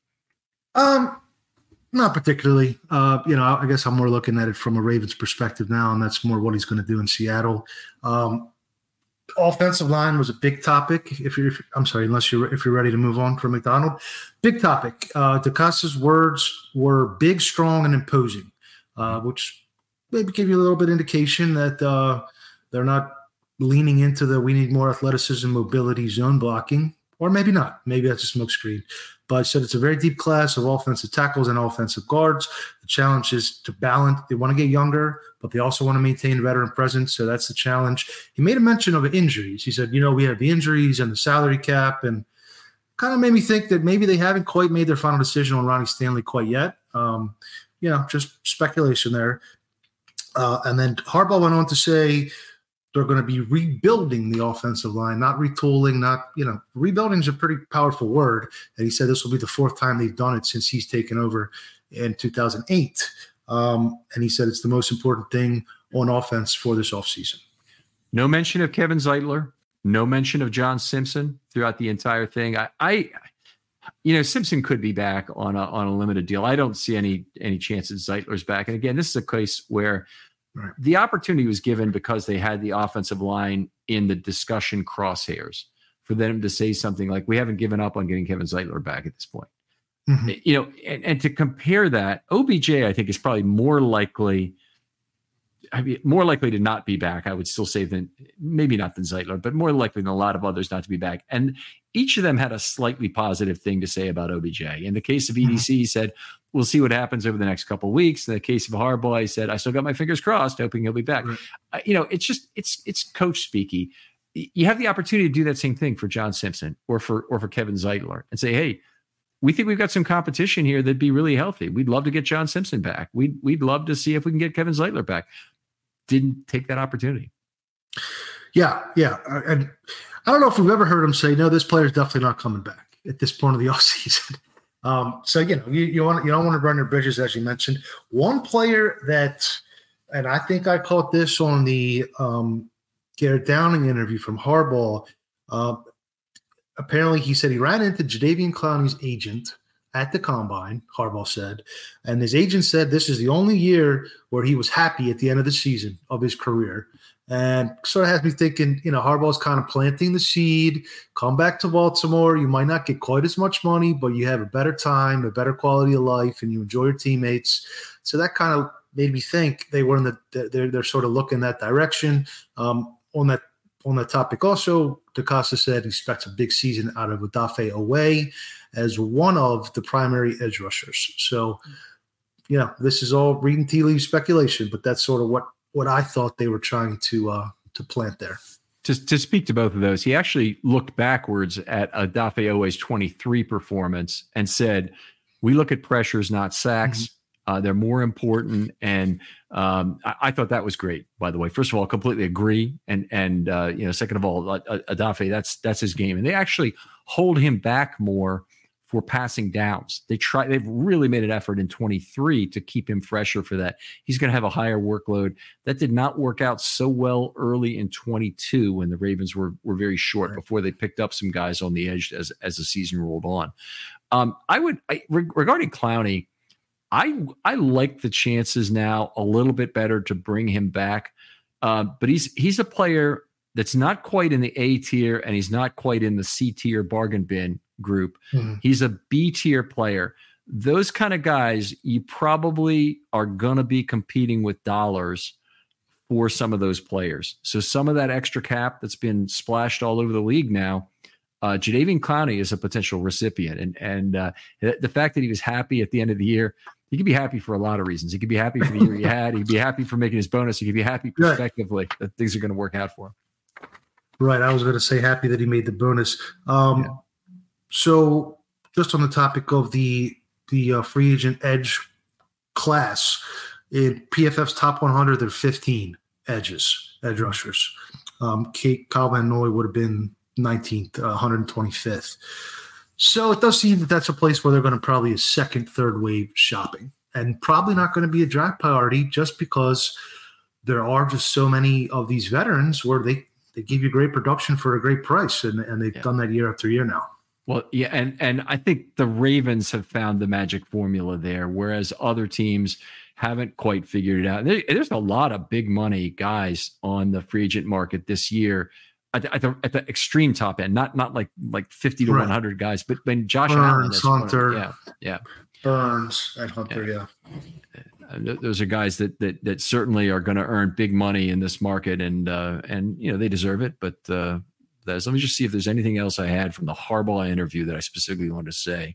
Not particularly. I guess I'm more looking at it from a Ravens perspective now, and that's more what he's going to do in Seattle. Offensive line was a big topic. If you're ready to move on from Macdonald, big topic. DeCosta's words were big, strong, and imposing, which maybe give you a little bit of indication that they're not leaning into we need more athleticism, mobility, zone blocking, or maybe not. Maybe that's a smokescreen. But I said it's a very deep class of offensive tackles and offensive guards. The challenge is to balance. They want to get younger, but they also want to maintain veteran presence. So that's the challenge. He made a mention of injuries. He said, we have the injuries and the salary cap, and kind of made me think that maybe they haven't quite made their final decision on Ronnie Stanley quite yet. Just speculation there. And then Harbaugh went on to say they're going to be rebuilding the offensive line, not retooling, rebuilding is a pretty powerful word. And he said this will be the fourth time they've done it since he's taken over in 2008. And he said it's the most important thing on offense for this offseason. No mention of Kevin Zeitler, no mention of John Simpson throughout the entire thing. Simpson could be back on a limited deal. I don't see any chances Zeitler's back. And again, this is a case where Right. The opportunity was given because they had the offensive line in the discussion crosshairs for them to say something like, we haven't given up on getting Kevin Zeitler back at this point. Mm-hmm. And to compare that, OBJ, I think, is probably more likely to not be back. I would still say than maybe not than Zeitler, but more likely than a lot of others not to be back. And each of them had a slightly positive thing to say about OBJ. In the case of EDC, he said, we'll see what happens over the next couple of weeks. In the case of Harbaugh, he said, I still got my fingers crossed, hoping he'll be back. Right. It's coach speaky. You have the opportunity to do that same thing for John Simpson or for Kevin Zeitler and say, hey, we think we've got some competition here that'd be really healthy. We'd love to get John Simpson back. We'd love to see if we can get Kevin Zeitler back. Didn't take that opportunity. Yeah. And I don't know if we've ever heard him say, no, this player's definitely not coming back at this point of the offseason. So, you don't want to burn your bridges, as you mentioned. One player that, and I think I caught this on the Garrett Downing interview from Harbaugh. Apparently, he said he ran into Jadeveon Clowney's agent at the Combine, Harbaugh said, and his agent said this is the only year where he was happy at the end of the season of his career. And sort of has me thinking, Harbaugh's kind of planting the seed, come back to Baltimore. You might not get quite as much money, but you have a better time, a better quality of life, and you enjoy your teammates. So that kind of made me think they were they're sort of looking that direction. On that topic also, DeCosta said he expects a big season out of Odafe Oweh as one of the primary edge rushers. So, this is all reading tea leaves speculation, but that's sort of what I thought they were trying to plant there. To speak to both of those, he actually looked backwards at Odafe Oweh's 23 performance and said, we look at pressures, not sacks. Mm-hmm. They're more important. And I thought that was great, by the way. First of all, completely agree. And second of all, Odafe, that's his game. And they actually hold him back more for passing downs. They've really made an effort in 23 to keep him fresher for that. He's going to have a higher workload. That did not work out so well early in 22 when the Ravens were very short before they picked up some guys on the edge as the season rolled on. Regarding Clowney, I like the chances now a little bit better to bring him back. But he's a player that's not quite in the A tier and he's not quite in the C tier bargain bin group. Mm-hmm. He's a B tier player. Those kind of guys, you probably are going to be competing with dollars for some of those players. So some of that extra cap that's been splashed all over the league now, Jadeveon Clowney is a potential recipient. And the fact that he was happy at the end of the year, he could be happy for a lot of reasons. He could be happy for the year he had. He'd be happy for making his bonus. He could be happy prospectively that things are going to work out for him. Right. I was going to say happy that he made the bonus. So just on the topic of the free agent edge class, in PFF's top 100, there are 15 edge rushers. Kyle Van Noy would have been 19th, 125th. So it does seem that that's a place where they're going to probably a second, third wave shopping, and probably not going to be a draft priority just because there are just so many of these veterans where they give you great production for a great price, and they've done that year after year now. Well, yeah, and I think the Ravens have found the magic formula there, whereas other teams haven't quite figured it out. There's a lot of big money guys on the free agent market this year at the extreme top end, not like 50 to 100 guys, but when Josh Burns, Allen, Hunter, yeah, Burns and Hunter, yeah. Those are guys that certainly are going to earn big money in this market, and they deserve it. But let me just see if there's anything else I had from the Harbaugh interview that I specifically wanted to say.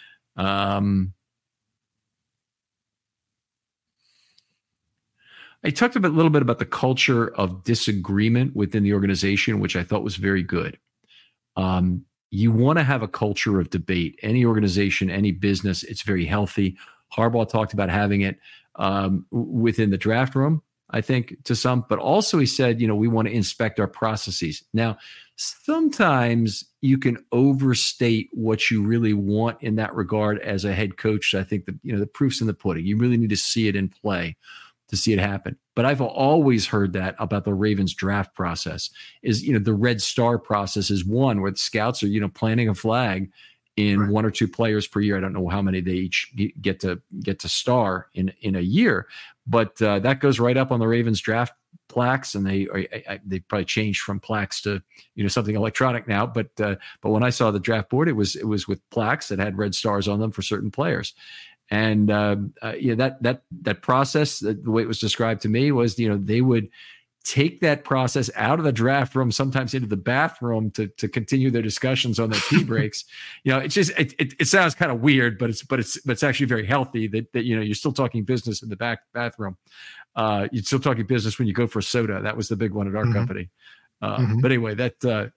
I talked a little bit about the culture of disagreement within the organization, which I thought was very good. You want to have a culture of debate. Any organization, any business, it's very healthy. Harbaugh talked about having it within the draft room, I think, to some, but also he said, we want to inspect our processes. Now, sometimes you can overstate what you really want in that regard as a head coach. I think that, the proof's in the pudding. You really need to see it in play to see it happen. But I've always heard that about the Ravens draft process is, the Red Star process is one where the scouts are, planting a flag in one or two players per year. I don't know how many they each get to star in a year, but that goes right up on the Ravens draft plaques, and they probably changed from plaques to something electronic now. But when I saw the draft board, it was with plaques that had red stars on them for certain players. And that process, the way it was described to me, was they would take that process out of the draft room, sometimes into the bathroom, to continue their discussions on their tea breaks. It's just it sounds kind of weird, but it's actually very healthy that you're still talking business in the bathroom. You're still talking business when you go for a soda. That was the big one at our company. But anyway, that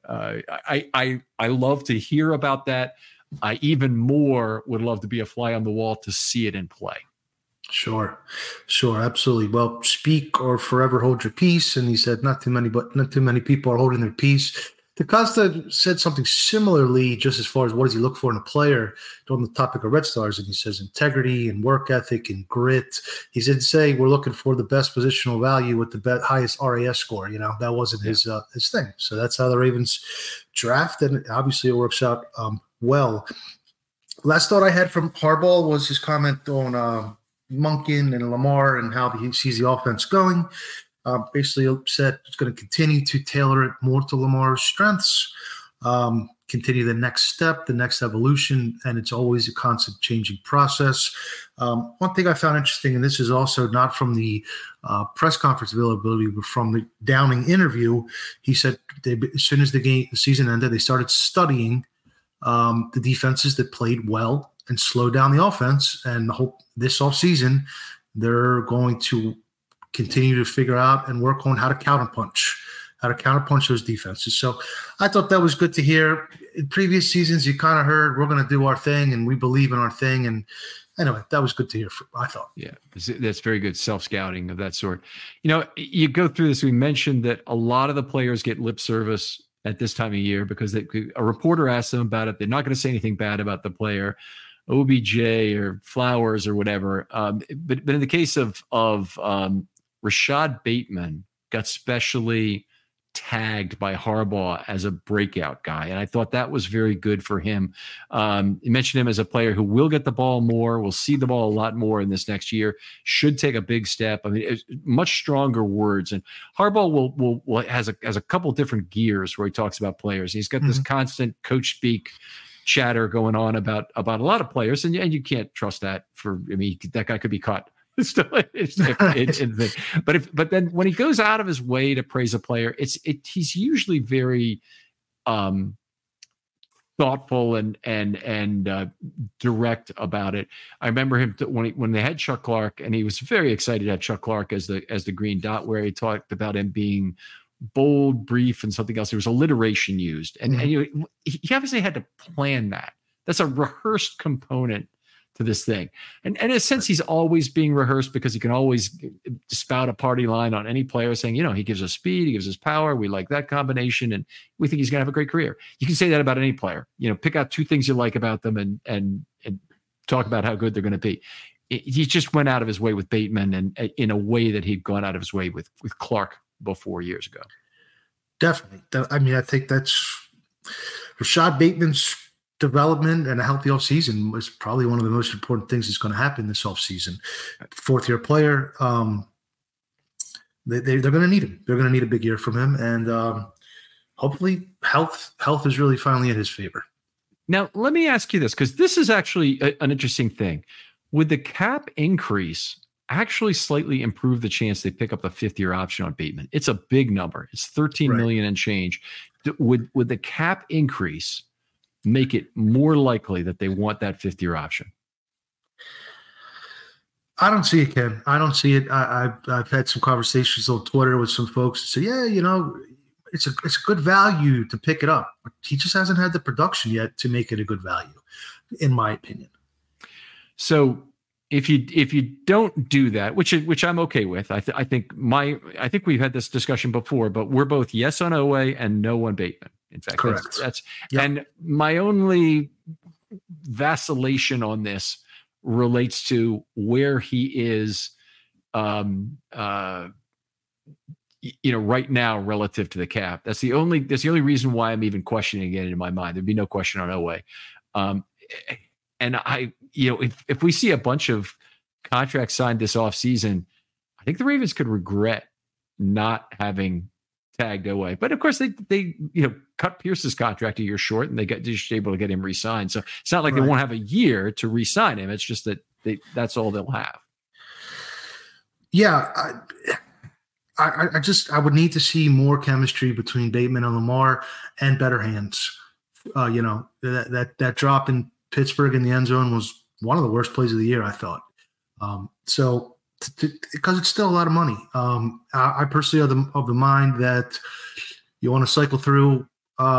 I love to hear about that. I even more would love to be a fly on the wall to see it in play. Sure, absolutely. Well, speak or forever hold your peace. And he said, not too many people are holding their peace. DeCosta said something similarly, just as far as what does he look for in a player on the topic of Red Stars. And he says integrity and work ethic and grit. He did say we're looking for the best positional value with the highest RAS score. That wasn't his thing. So that's how the Ravens draft. And obviously it works out well. Last thought I had from Harbaugh was his comment on Monken and Lamar and how he sees the offense going. Basically said it's going to continue to tailor it more to Lamar's strengths, continue the next step, the next evolution, and it's always a constant changing process. One thing I found interesting, and this is also not from the press conference availability, but from the Downing interview, he said as soon as the season ended, they started studying the defenses that played well and slow down the offense. And hope this offseason they're going to continue to figure out and work on how to counterpunch those defenses. So I thought that was good to hear. In previous seasons, you kind of heard we're going to do our thing and we believe in our thing. And anyway, that was good to hear, I thought. Yeah, that's very good self-scouting of that sort. You go through this. We mentioned that a lot of the players get lip service at this time of year because a reporter asks them about it. They're not going to say anything bad about the player, OBJ or Flowers or whatever. But in the case of Rashad Bateman, got specially tagged by Harbaugh as a breakout guy. And I thought that was very good for him. You mentioned him as a player who will get the ball more, will see the ball a lot more in this next year, should take a big step. I mean, much stronger words. And Harbaugh has a couple different gears where he talks about players. He's got this constant coach speak chatter going on about a lot of players. And you can't trust that that guy could be caught. But then when he goes out of his way to praise a player, he's usually very thoughtful and direct about it. I remember him when they had Chuck Clark, and he was very excited to have Chuck Clark as the green dot, where he talked about him being bold, brief, and something else. There was alliteration used, and he obviously had to plan that. That's a rehearsed component to this thing. And in a sense, he's always being rehearsed because he can always spout a party line on any player saying, he gives us speed, he gives us power. We like that combination, and we think he's going to have a great career. You can say that about any player. Pick out two things you like about them and talk about how good they're going to be. He just went out of his way with Bateman, and in a way that he'd gone out of his way with Clark before years ago. Definitely. I think that's Rashad Bateman's development and a healthy offseason was probably one of the most important things that's going to happen this offseason. Fourth-year player, they're going to need him. They're going to need a big year from him, and hopefully health is really finally in his favor. Now, let me ask you this, because this is actually an interesting thing. Would the cap increase actually slightly improve the chance they pick up the fifth-year option on Bateman? It's a big number. It's $13 million and change. Would the cap increase make it more likely that they want that fifth-year option? I don't see it, Ken. I don't see it. I've had some conversations on Twitter with some folks who say, it's a good value to pick it up, but he just hasn't had the production yet to make it a good value, in my opinion. So if you don't do that, which I'm okay with, I think we've had this discussion before, but we're both yes on Oweh and no on Bateman. In fact, correct. That's yep. And my only vacillation on this relates to where he is, right now relative to the cap. That's the only reason why I'm even questioning it in my mind. There'd be no question on Oweh. And if we see a bunch of contracts signed this offseason, I think the Ravens could regret not having tagged away. But of course, they cut Pierce's contract a year short, and they got just able to get him re-signed. So it's not like they won't have a year to re-sign him. It's just that that's all they'll have. Yeah, I would need to see more chemistry between Bateman and Lamar and better hands. That drop in Pittsburgh in the end zone was one of the worst plays of the year, I thought. Because it's still a lot of money. I personally of the mind that you want to cycle through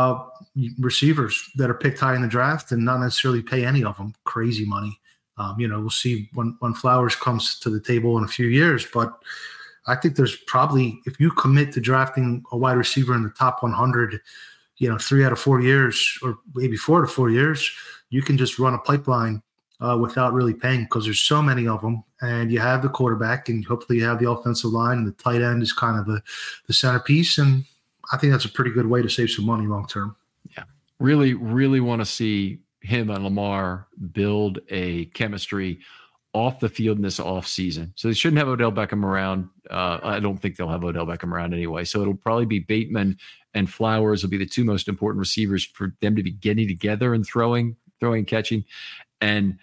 receivers that are picked high in the draft and not necessarily pay any of them crazy money. We'll see when Flowers comes to the table in a few years, but I think there's probably, if you commit to drafting a wide receiver in the top 100, 3 out of 4 years, or maybe 4 out of 4 years, you can just run a pipeline without really paying, because there's so many of them, and you have the quarterback, and hopefully you have the offensive line, and the tight end is kind of the centerpiece. And I think that's a pretty good way to save some money long term. Yeah, really, really want to see him and Lamar build a chemistry off the field in this off season. So they shouldn't have Odell Beckham around. I don't think they'll have Odell Beckham around anyway. So it'll probably be Bateman and Flowers will be the two most important receivers for them to be getting together and throwing, catching. And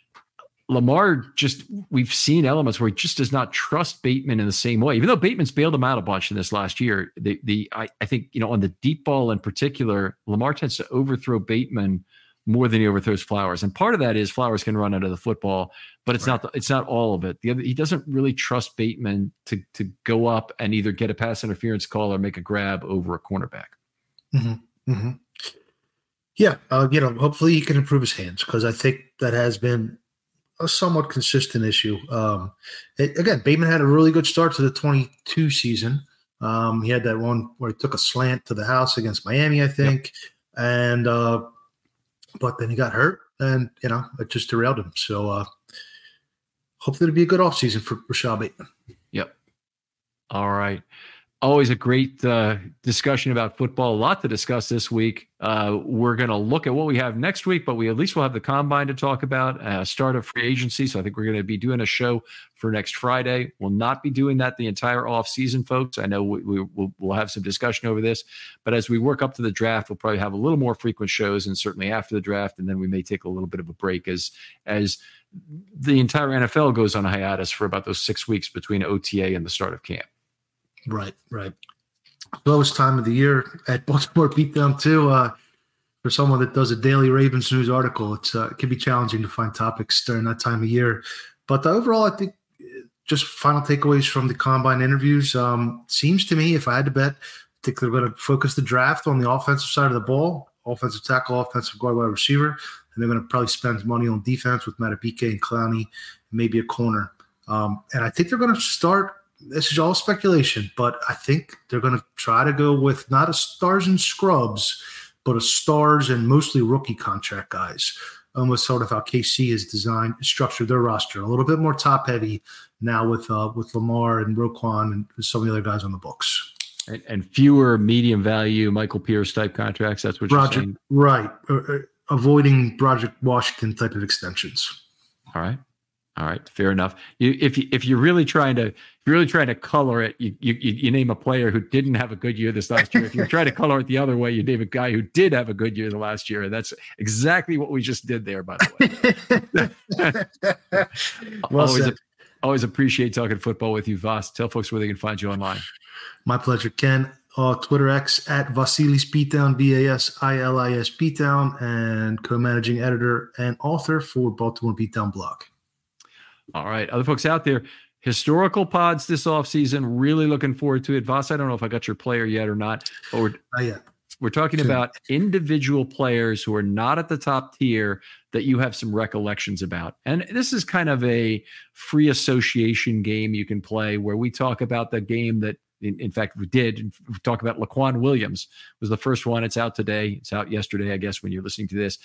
Lamar, we've seen elements where he just does not trust Bateman in the same way, even though Bateman's bailed him out a bunch in this last year. I think, on the deep ball in particular, Lamar tends to overthrow Bateman more than he overthrows Flowers. And part of that is Flowers can run out of the football, but it's not all of it. He doesn't really trust Bateman to go up and either get a pass interference call or make a grab over a cornerback. Mm-hmm. Mm-hmm. Yeah. Hopefully he can improve his hands, because I think that has been a somewhat consistent issue. Again, Bateman had a really good start to the 22 season. He had that one where he took a slant to the house against Miami, I think. Yep. And, but then he got hurt, and, it just derailed him. So hopefully it'll be a good offseason for Rashad Bateman. Yep. All right. Always a great discussion about football. A lot to discuss this week. We're going to look at what we have next week, but we at least will have the combine to talk about, start of free agency. So I think we're going to be doing a show for next Friday. We'll not be doing that the entire off season, folks. I know we'll have some discussion over this, but as we work up to the draft, we'll probably have a little more frequent shows, and certainly after the draft. And then we may take a little bit of a break as the entire NFL goes on a hiatus for about those 6 weeks between OTA and the start of camp. Right. Slowest time of the year at Baltimore Beatdown too. For someone that does a daily Ravens news article, it can be challenging to find topics during that time of year. But overall, I think just final takeaways from the combine interviews. Seems to me, if I had to bet, I think they're going to focus the draft on the offensive side of the ball, offensive tackle, offensive guard, wide receiver, and they're going to probably spend money on defense with Matabike and Clowney, and maybe a corner. And I think they're going to start. This is all speculation, but I think they're going to try to go with not a stars and scrubs, but a stars and mostly rookie contract guys. Almost sort of how KC has structured their roster, a little bit more top heavy now with Lamar and Roquan and some of the other guys on the books. And fewer medium value Michael Pierce type contracts. That's what you're saying, right? Avoiding Broderick Washington type of extensions. All right, fair enough. If you're really trying to color it, you name a player who didn't have a good year this last year. If you're trying to color it the other way, you name a guy who did have a good year the last year. And that's exactly what we just did there, by the way. Always appreciate talking football with you, Vas. Tell folks where they can find you online. My pleasure, Ken. Twitter X at Vasilis Beatdown, Vasilis Beatdown, and co-managing editor and author for Baltimore Beatdown blog. All right. Other folks out there, historical pods this offseason. Really looking forward to it. Voss, I don't know if I got your player yet or not, but we're talking about individual players who are not at the top tier that you have some recollections about. And this is kind of a free association game you can play where we talk about the game that, in fact, we talk about Laquan Williams was the first one. It's out today. It's out yesterday, I guess, when you're listening to this.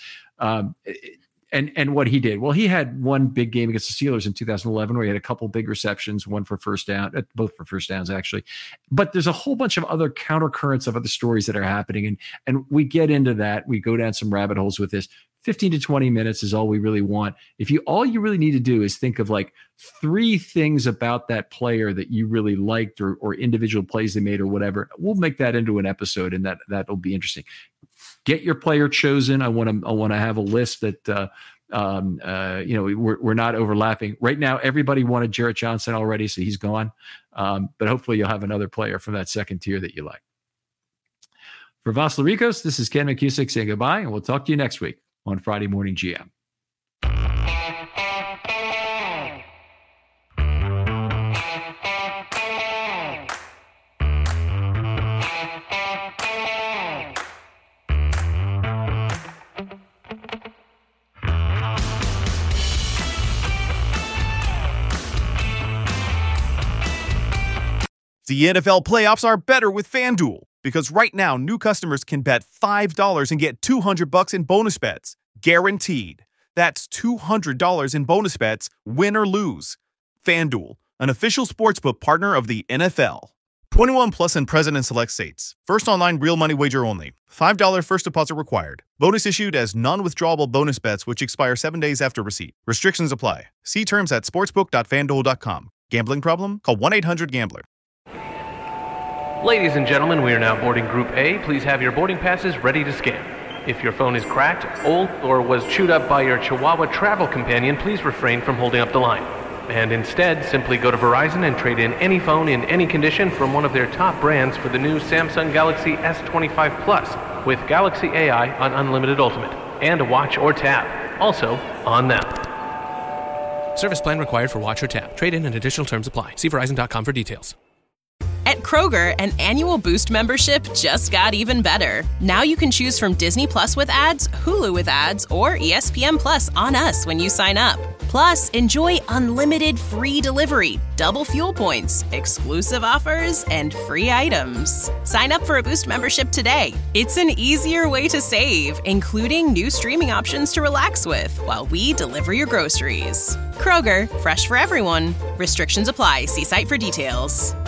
And what he did. Well, he had one big game against the Steelers in 2011 where he had a couple big receptions, one for first down, both for first downs, actually. But there's a whole bunch of other countercurrents of other stories that are happening. And we get into that. We go down some rabbit holes with this. 15 to 20 minutes is all we really want. All you really need to do is think of like 3 things about that player that you really liked or individual plays they made or whatever. We'll make that into an episode, and that'll be interesting. Get your player chosen. I want to have a list that we're not overlapping. Right now, everybody wanted Jarrett Johnson already, so he's gone. But hopefully you'll have another player from that second tier that you like. For Voss Larikos, this is Ken McKusick saying goodbye, and we'll talk to you next week on Friday Morning GM. The NFL playoffs are better with FanDuel, because right now new customers can bet $5 and get $200 in bonus bets, guaranteed. That's $200 in bonus bets, win or lose. FanDuel, an official sportsbook partner of the NFL. 21 plus and present in select states. First online real money wager only. $5 first deposit required. Bonus issued as non-withdrawable bonus bets which expire 7 days after receipt. Restrictions apply. See terms at sportsbook.fanduel.com. Gambling problem? Call 1-800-GAMBLER. Ladies and gentlemen, we are now boarding Group A. Please have your boarding passes ready to scan. If your phone is cracked, old, or was chewed up by your Chihuahua travel companion, please refrain from holding up the line. And instead, simply go to Verizon and trade in any phone in any condition from one of their top brands for the new Samsung Galaxy S25 Plus with Galaxy AI on Unlimited Ultimate and a watch or tab. Also on them. Service plan required for watch or tab. Trade-in and additional terms apply. See Verizon.com for details. At Kroger, an annual Boost membership just got even better. Now you can choose from Disney Plus with ads, Hulu with ads, or ESPN Plus on us when you sign up. Plus, enjoy unlimited free delivery, double fuel points, exclusive offers, and free items. Sign up for a Boost membership today. It's an easier way to save, including new streaming options to relax with while we deliver your groceries. Kroger, fresh for everyone. Restrictions apply. See site for details.